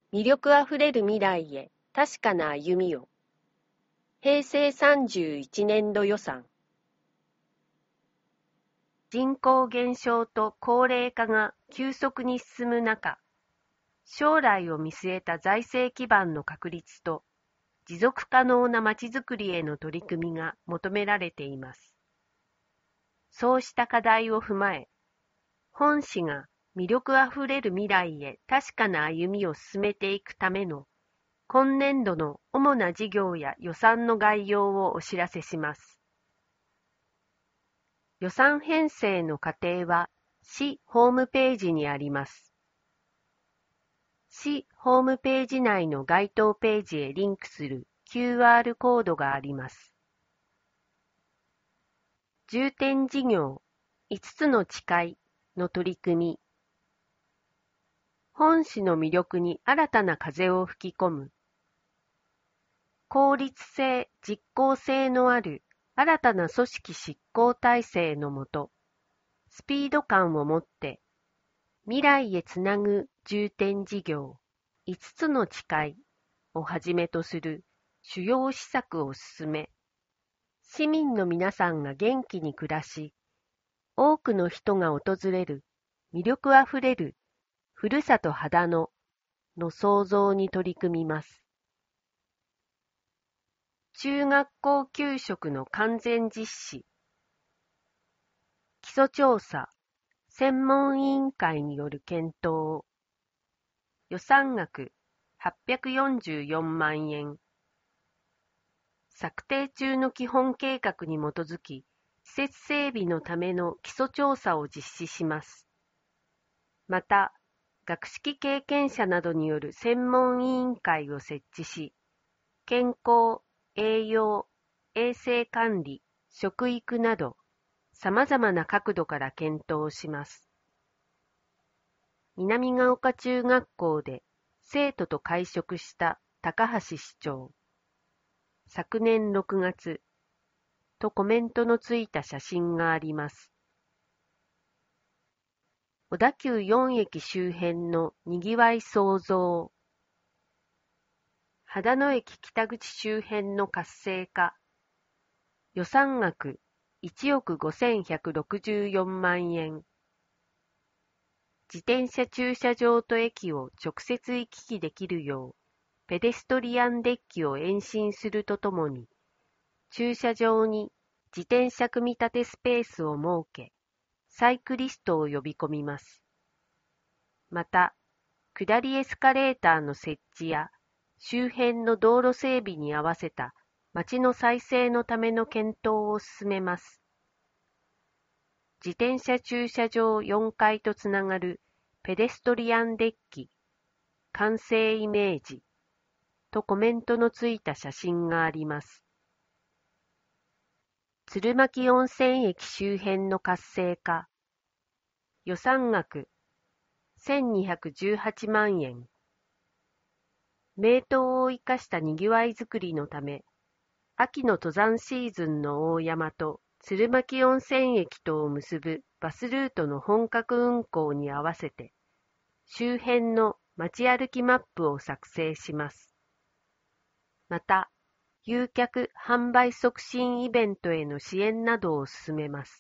魅力あふれる未来へ確かな歩みを。平成31年度予算。人口減少と高齢化が急速に進む中、将来を見据えた財政基盤の確立と持続可能なまちづくりへの取り組みが求められています。そうした課題を踏まえ、本市が魅力あふれる未来へ確かな歩みを進めていくための今年度の主な事業や予算の概要をお知らせします。予算編成の過程は市ホームページにあります。市ホームページ内の該当ページへリンクする QR コードがあります。重点事業5つの誓いの取り組み。本市の魅力に新たな風を吹き込む。効率性、実効性のある新たな組織執行体制のもと、スピード感を持って未来へつなぐ重点事業5つの誓いをはじめとする主要施策を進め、市民の皆さんが元気に暮らし、多くの人が訪れる魅力あふれるふるさと秦野の創造に取り組みます。中学校給食の完全実施。基礎調査、専門委員会による検討。予算額844万円。策定中の基本計画に基づき、施設整備のための基礎調査を実施します。また、学識経験者などによる専門委員会を設置し、健康、栄養、衛生管理、食育など、様々な角度から検討します。南ヶ丘中学校で生徒と会食した高橋市長。昨年6月とコメントのついた写真があります。小田急4駅周辺のにぎわい創造。秦野駅北口周辺の活性化。予算額1億5164万円。自転車駐車場と駅を直接行き来できるよう、ペデストリアンデッキを延伸するとともに、駐車場に自転車組み立てスペースを設け、サイクリストを呼び込みます。また、下りエスカレーターの設置や、周辺の道路整備に合わせた街の再生のための検討を進めます。自転車駐車場4階とつながるペデストリアンデッキ、完成イメージとコメントのついた写真があります。鶴巻温泉駅周辺の活性化。予算額1218万円。名湯を生かしたにぎわいづくりのため、秋の登山シーズンの大山と鶴巻温泉駅とを結ぶバスルートの本格運行に合わせて、周辺の街歩きマップを作成します。また、誘客販売促進イベントへの支援などを進めます。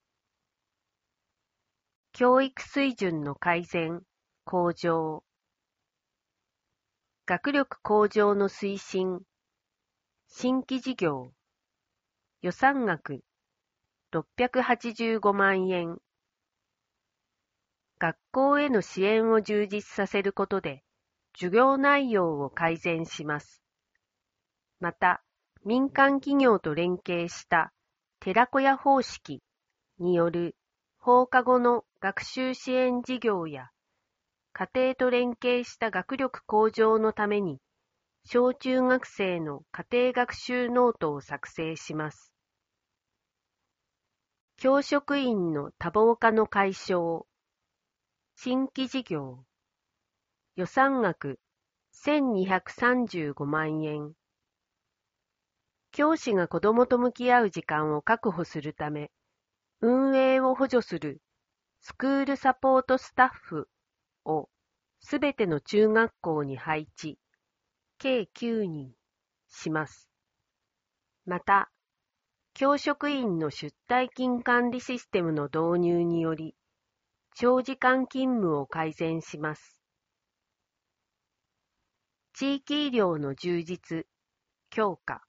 教育水準の改善、向上。学力向上の推進。新規事業。予算額685万円。学校への支援を充実させることで、授業内容を改善します。また、民間企業と連携した寺子屋方式による放課後の学習支援事業や、家庭と連携した学力向上のために、小中学生の家庭学習ノートを作成します。教職員の多忙化の解消。新規事業。予算額1235万円。教師が子どもと向き合う時間を確保するため、運営を補助するスクールサポートスタッフをすべての中学校に配置、計9人します。また、教職員の出退勤管理システムの導入により、長時間勤務を改善します。地域医療の充実、強化。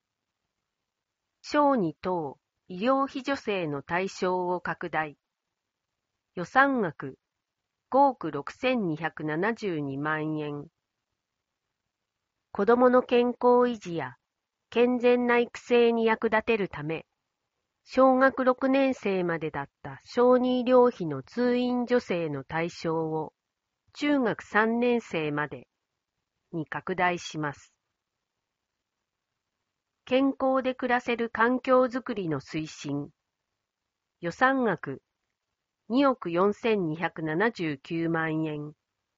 小児等医療費助成の対象を拡大。予算額5億6272万円。子どもの健康維持や健全な育成に役立てるため、小学6年生までだった小児医療費の通院助成の対象を中学3年生までに拡大します。健康で暮らせる環境づくりの推進。予算額2億4279万円。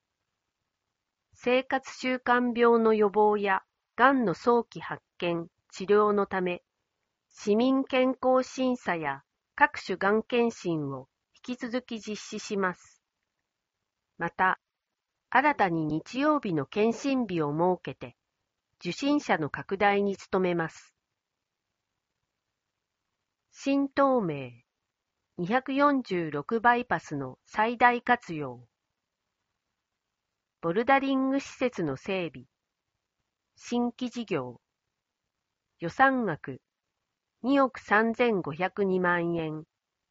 生活習慣病の予防やがんの早期発見、治療のため、市民健康審査や各種がん検診を引き続き実施します。また、新たに日曜日の検診日を設けて、受診者の拡大に努めます。新東名246バイパスの最大活用。ボルダリング施設の整備。新規事業。予算額2億3502万円。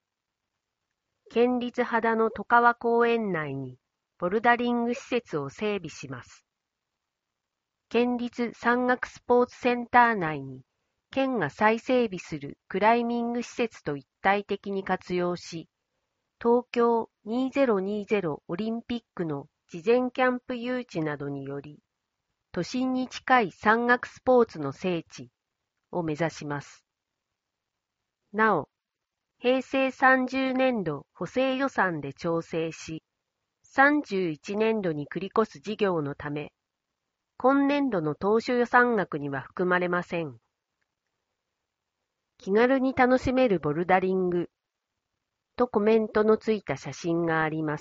県立秦野外川公園内にボルダリング施設を整備します。県立山岳スポーツセンター内に県が再整備するクライミング施設と一体的に活用し、東京2020オリンピックの事前キャンプ誘致などにより、都心に近い山岳スポーツの聖地を目指します。なお、平成30年度補正予算で調整し、31年度に繰り越す事業のため、今年度の当初予算額には含まれません。気軽に楽しめるボルダリングとコメントのついた写真があります。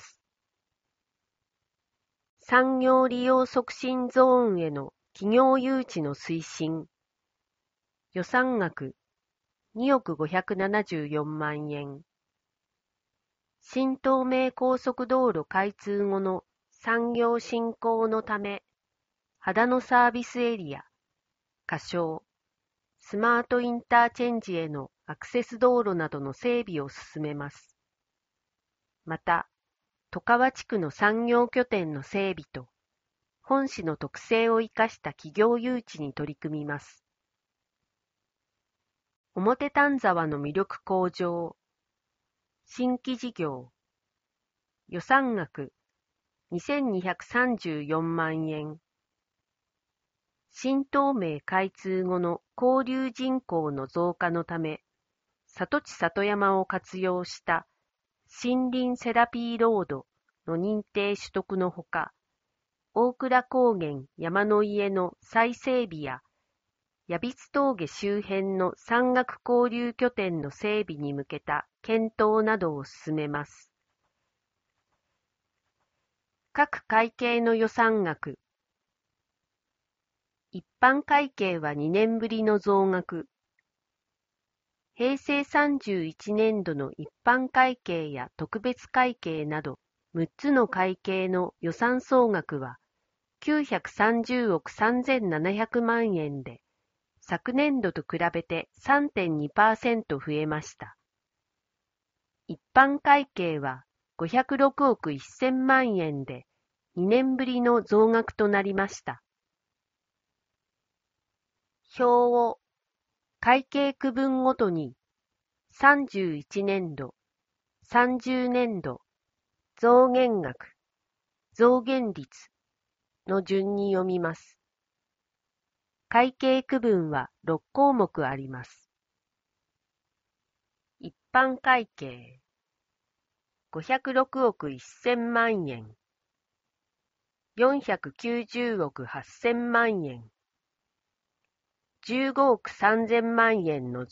産業利用促進ゾーンへの企業誘致の推進。予算額2億574万円。新東名高速道路開通後の産業振興のため、秦野サービスエリア、仮称、スマートインターチェンジへのアクセス道路などの整備を進めます。また、外川地区の産業拠点の整備と、本市の特性を生かした企業誘致に取り組みます。表丹沢の魅力向上。新規事業。予算額2234万円。新東名開通後の交流人口の増加のため、里地里山を活用した森林セラピーロードの認定取得のほか、大倉高原山の家の再整備や、矢櫃峠周辺の山岳交流拠点の整備に向けた検討などを進めます。各会計の予算額。一般会計は2年ぶりの増額。平成31年度の一般会計や特別会計など6つの会計の予算総額は930億3700万円で、昨年度と比べて 3.2% 増えました。一般会計は506億1000万円で2年ぶりの増額となりました。表を会計区分ごとに31年度、30年度、増減額、増減率の順に読みます。会計区分は6項目あります。一般会計506億1000万円、490億8000万円、15億3000万円の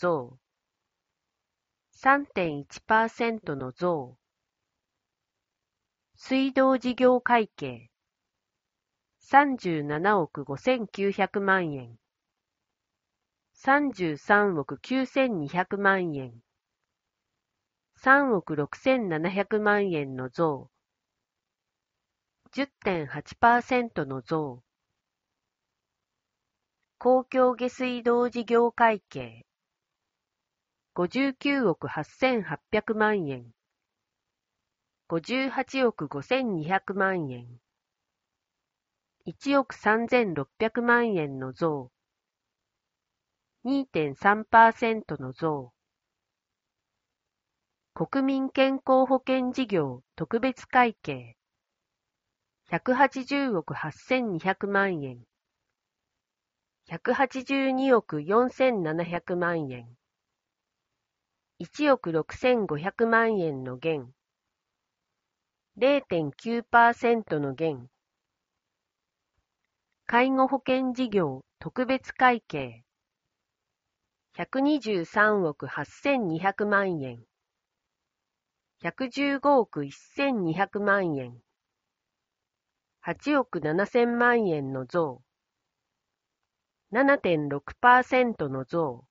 増、3.1% の増。水道事業会計 37億5900万円、33億9200万円、3億6700万円の増、10.8% の増、公共下水道事業会計、59億8800万円、58億5200万円、1億3600万円の増、2.3% の増、国民健康保険事業特別会計、180億8200万円、182億4700万円、1億6500万円の減、0.9% の減、介護保険事業特別会計、123億8200万円、115億1200万円、8億7000万円の増、7.6% の増、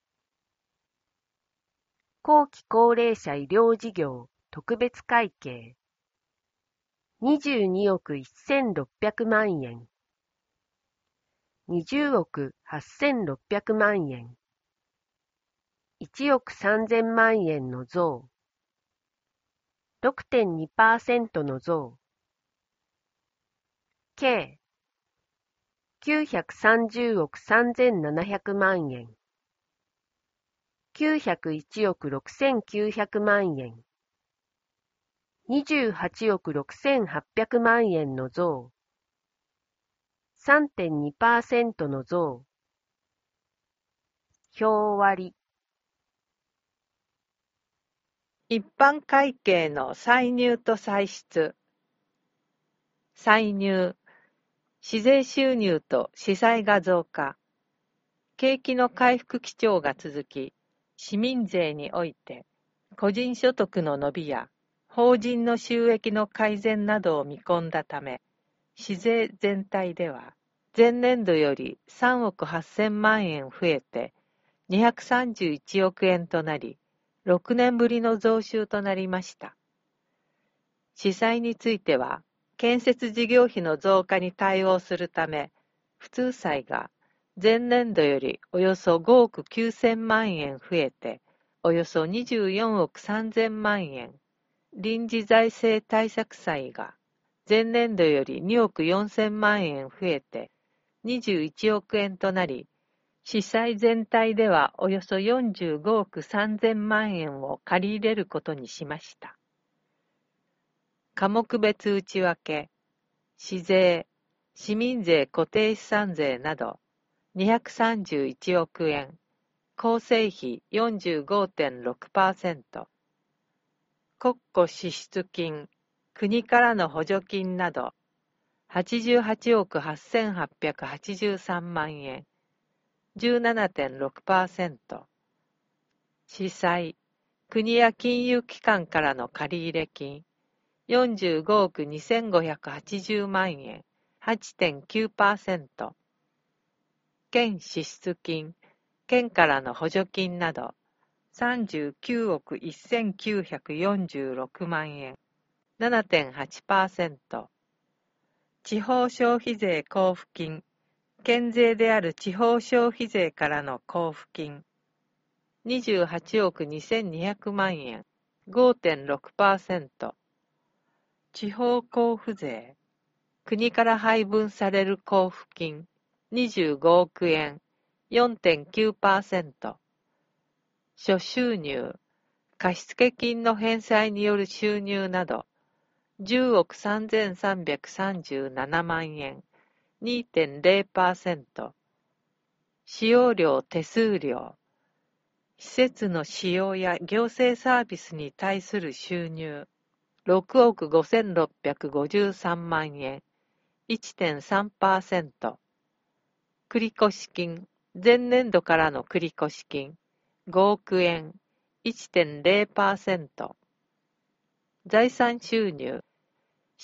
後期高齢者医療事業特別会計、22億1600万円、20億8600万円、1億3000万円の増、6.2% の増、計930億3700万円、901億6900万円、28億6800万円の増、3.2% の増、表割。 一般会計の歳入と歳出。歳入、市税収入と市債が増加。景気の回復基調が続き、市民税において、個人所得の伸びや法人の収益の改善などを見込んだため、市税全体では、前年度より3億8000万円増えて、231億円となり、6年ぶりの増収となりました。市債については、建設事業費の増加に対応するため、普通債が前年度よりおよそ5億9000万円増えて、およそ24億3000万円、臨時財政対策債が前年度より2億4000万円増えて、21億円となり、市債全体ではおよそ45億3000万円を借り入れることにしました。科目別内訳、市税、市民税固定資産税など231億円、構成比 45.6%、国庫支出金、国からの補助金など88億8883万円、17.6%、市債、国や金融機関からの借入金、45億2580万円、8.9%、県支出金、県からの補助金など、39億1946万円、7.8%、地方消費税交付金、県税である地方消費税からの交付金、28億2200万円、5.6%、地方交付税、国から配分される交付金、25億円、4.9%、諸収入、貸付金の返済による収入など、10億3337万円、2.0%、使用料手数料、施設の使用や行政サービスに対する収入、6億5653万円、1.3%、繰越金、前年度からの繰越金、5億円、1.0%、財産収入、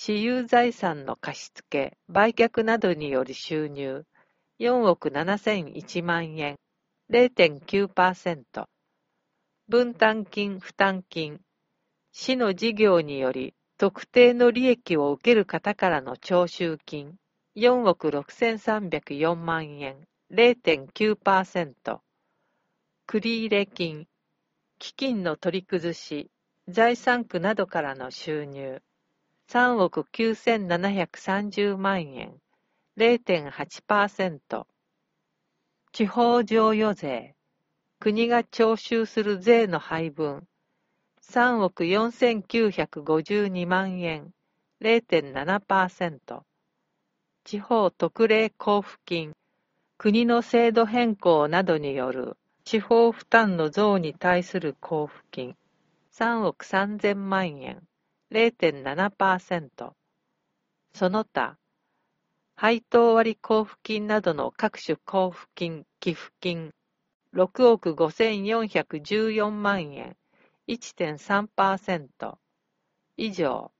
私有財産の貸付、売却などによる収入、4億7001万円、0.9%。分担金、負担金、市の事業により特定の利益を受ける方からの徴収金、4億6304万円、0.9%。繰入金、基金の取り崩し、財産区などからの収入、3億9730万円、0.8%。地方譲与税、国が徴収する税の配分、3億4952万円、0.7%。地方特例交付金、国の制度変更などによる地方負担の増に対する交付金、3億3000万円、0.7%。その他、配当割交付金などの各種交付金、寄付金、6億5414万円、1.3%。以上。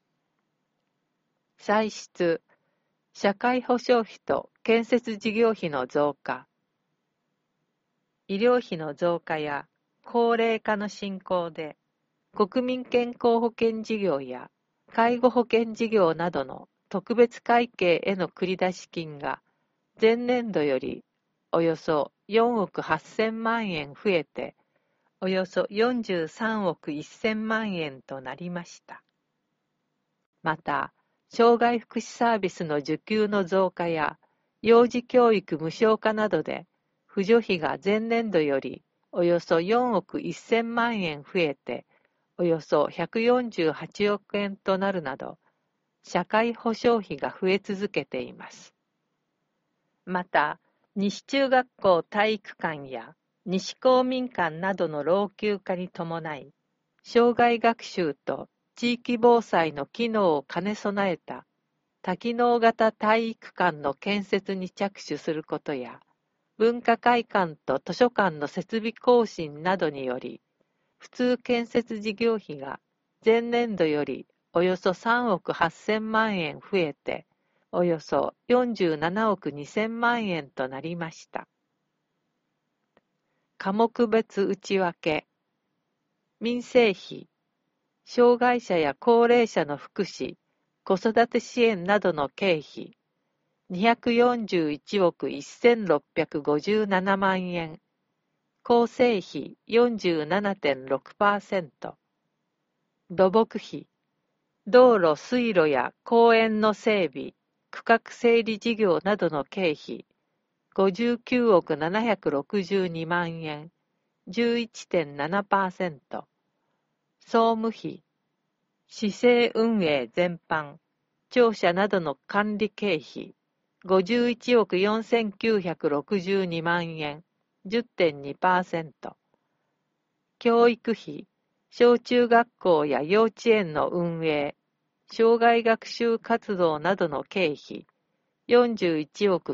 歳出、社会保障費と建設事業費の増加。医療費の増加や高齢化の進行で、国民健康保険事業や介護保険事業などの特別会計への繰出金が前年度よりおよそ4億8000万円増えておよそ43億1000万円となりました。また、障害福祉サービスの受給の増加や幼児教育無償化などで扶助費が前年度よりおよそ4億1000万円増えておよそ148億円となるなど、社会保障費が増え続けています。また、西中学校体育館や西公民館などの老朽化に伴い、障害学習と地域防災の機能を兼ね備えた多機能型体育館の建設に着手することや、文化会館と図書館の設備更新などにより、普通建設事業費が前年度よりおよそ3億8000万円増えて、およそ47億2000万円となりました。科目別内訳、民生費、障害者や高齢者の福祉、子育て支援などの経費、241億1657万円、構成費 47.6%、土木費、道路・水路や公園の整備、区画整理事業などの経費、59億762万円、11.7%、総務費、市政運営全般、庁舎などの管理経費、51億4962万円、10.2%、教育費、小中学校や幼稚園の運営、障害学習活動などの経費、41億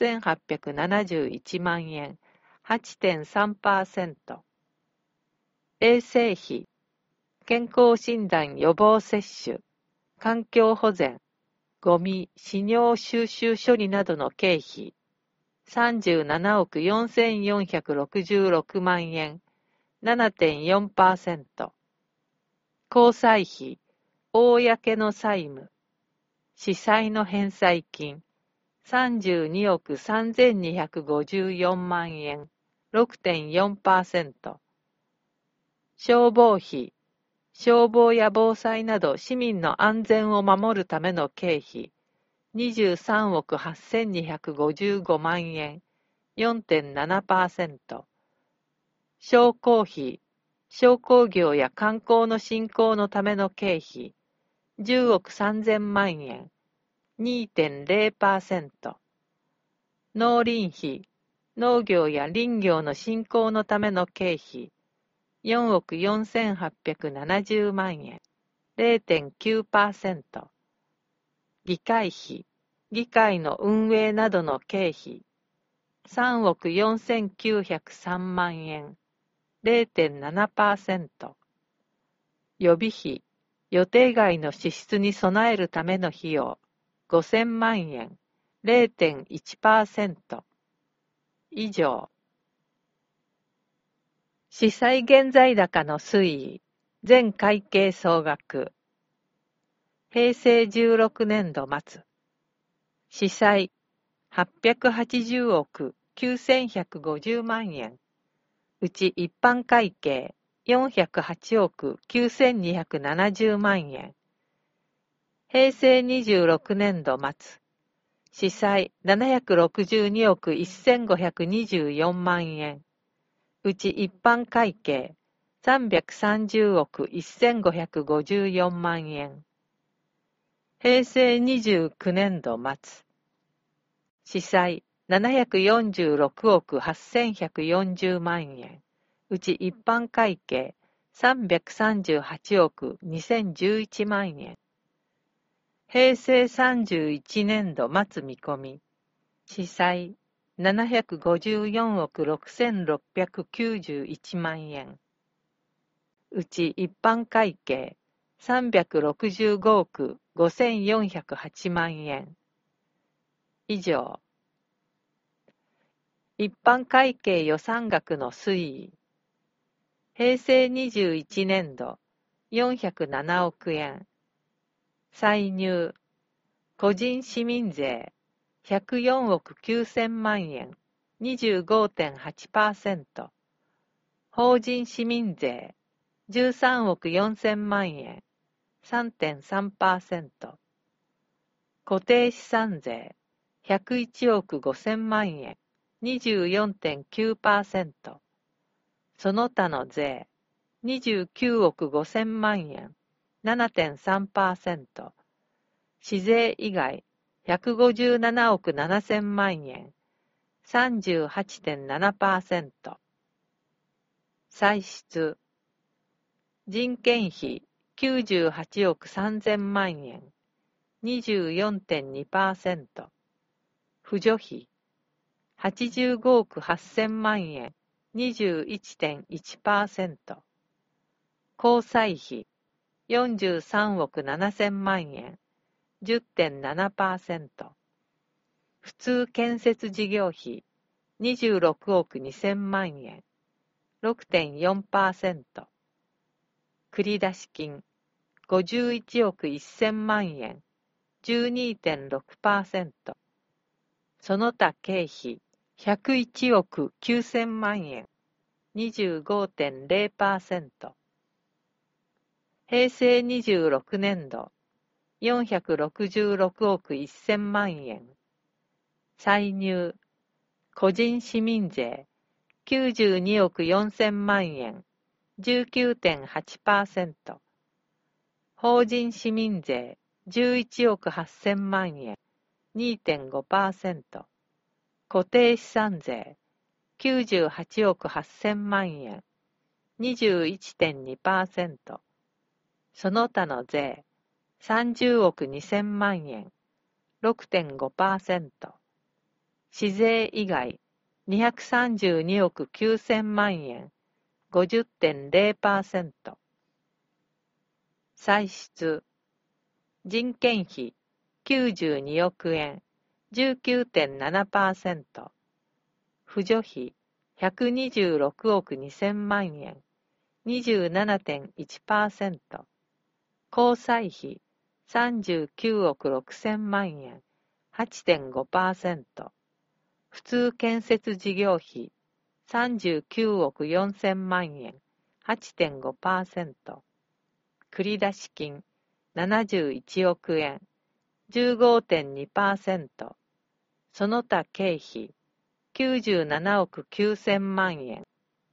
9871万円、8.3%。衛生費、健康診断予防接種、環境保全、ゴミ、飼料収集処理などの経費、37億4466万円、7.4%。公債費、公の債務、市債の返済金、32億3254万円、6.4%。消防費、消防や防災など市民の安全を守るための経費、23億8255万円、4.7%。商工費、商工業や観光の振興のための経費、10億3000万円、2.0%。農林費、農業や林業の振興のための経費、4億4870万円、0.9%。議会費、議会の運営などの経費、3億4903万円、0.7%。予備費、 予定外の支出に備えるための費用5000万円 0.1% 以上。司祭現在高の推移全会計総額平成16年度末司祭880億9150万円うち一般会計408億9270万円平成26年度末司祭762億1524万円うち一般会計330億1554万円平成29年度末司祭746億8140万円うち一般会計338億2011万円平成31年度末見込み司祭754億6691万円うち一般会計365億5408万円以上。一般会計予算額の推移平成21年度407億円歳入個人市民税104億9000万円 25.8%、 法人市民税13億4000万円 3.3%、 固定資産税101億5000万円 24.9%、 その他の税29億5000万円 7.3%、 市税以外157億7000万円 38.7%、 歳出人件費98億3000万円 24.2%、 扶助費85億8000万円 21.1%、 交際費43億7000万円 10.7%、 普通建設事業費26億2000万円 6.4%、 繰出金51億1000万円 12.6%、 その他経費101億9000万円 25.0%、 平成26年度466億1000万円歳入個人市民税92億4000万円 19.8%、 法人市民税11億8000万円 2.5%、 固定資産税98億8000万円 21.2%、 その他の税30億2000万円 6.5%、 市税以外232億9000万円 50.0%、 歳出人件費92億円 19.7%、 扶助費126億2000万円 27.1%、 交際費39億6000万円 8.5%、 普通建設事業費39億4000万円 8.5%、 繰出金71億円 15.2%、 その他経費97億9000万円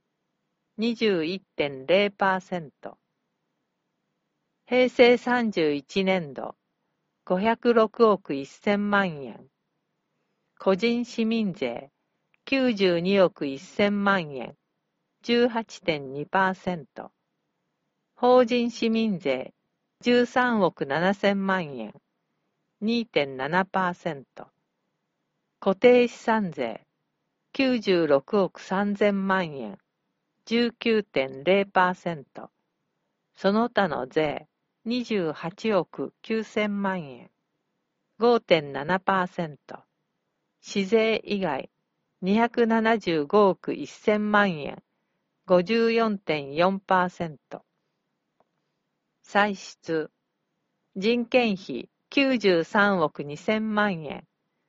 21.0%、 平成31年度506億1000万円個人市民税92億1000万円 18.2%、 法人市民税13億7000万円 2.7%、 固定資産税96億3000万円 19.0%、 その他の税 28億9000万円 5.7%、市税以外275億1000万円 54.4%、歳出、人件費93億2000万円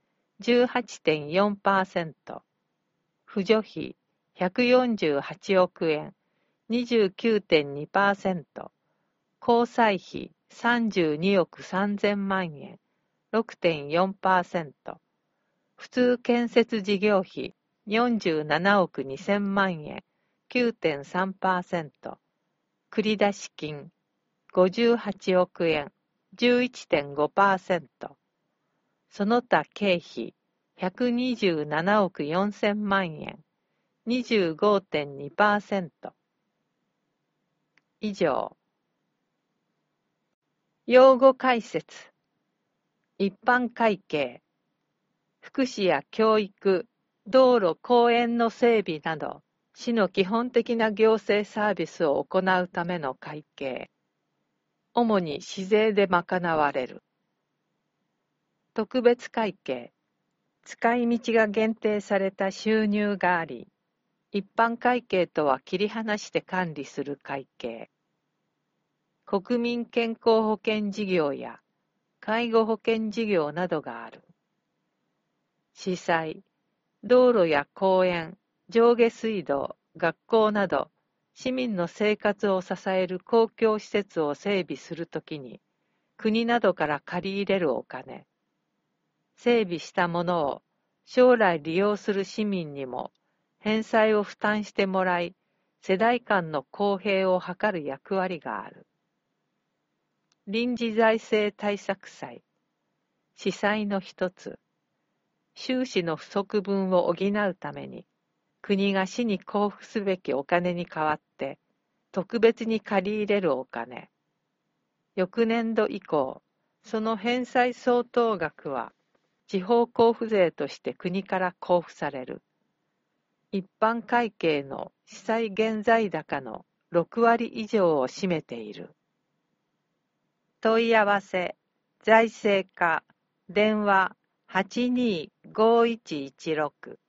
18.4%、扶助費148億円 29.2%、交際費32億3000万円 6.4%、普通建設事業費47億2000万円 9.3%、繰り出し金58億円 11.5%、その他経費127億4000万円 25.2%。以上。用語解説。一般会計。福祉や教育、道路・公園の整備など、市の基本的な行政サービスを行うための会計。主に市税で賄われる。特別会計。使い道が限定された収入があり、一般会計とは切り離して管理する会計。国民健康保険事業や介護保険事業などがある。市債、道路や公園、上下水道、学校など、市民の生活を支える公共施設を整備するときに、国などから借り入れるお金。整備したものを将来利用する市民にも返済を負担してもらい、世代間の公平を図る役割がある。臨時財政対策債、市債の一つ、収支の不足分を補うために、国が市に交付すべきお金に代わって、特別に借り入れるお金。翌年度以降、その返済相当額は、地方交付税として国から交付される。一般会計の市債現在高の6割以上を占めている。問い合わせ、財政課、電話825116